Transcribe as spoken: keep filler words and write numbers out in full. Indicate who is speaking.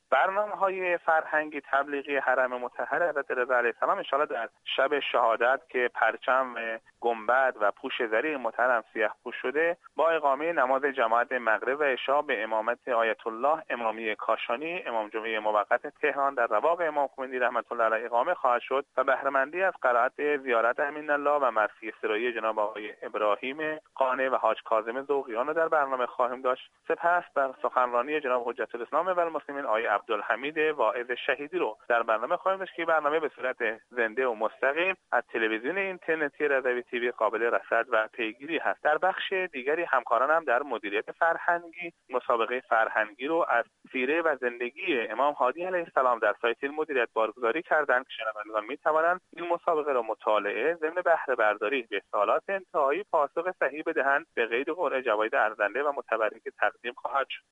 Speaker 1: برنامه‌های فرهنگی تبلیغی حرم مطهر حضرت رضا علیه السلام ان شاءالله در شب شهادت که پرچم گنبد و پوش زری محترم سیاه پوش شده با اقامه نماز جماعت مغرب و عشا به امامت آیت الله امامی کاشانی امام جمعه موقت تهران در رواق امام خمینی رحمت الله علیه اقامه خواهد شد و بهره مندی از قرائت زیارت امین الله و مرثیه سرایی جناب آقای ابراهیم قانع و حاج کاظم ذوقیان رو در برنامه خواهیم داشت. سپس بر سخنرانی جناب حجت الاسلام و المسلمین آقای عبدالحمید واعظ شهیدی رو در برنامه خواهیم داشت که برنامه به صورت زنده و مستقیم از تلویزیون اینترنتی رضوی تیوی قابل رصد و پیگیری هست. در بخش دیگری همکارانم هم در مدیریت فرهنگی مسابقه فرهنگی رو از سیره و زندگی امام هادی علیه السلام در سایت مدیریت بارگذاری کردند که شنوندگان می‌توانند این مسابقه را مطالعه ضمن بهره برداری به سوالات انتهایی پاسخ صحیح بدهند. به قید قرعه جوایز ارزنده و متبرک تقدیم خواهد شد.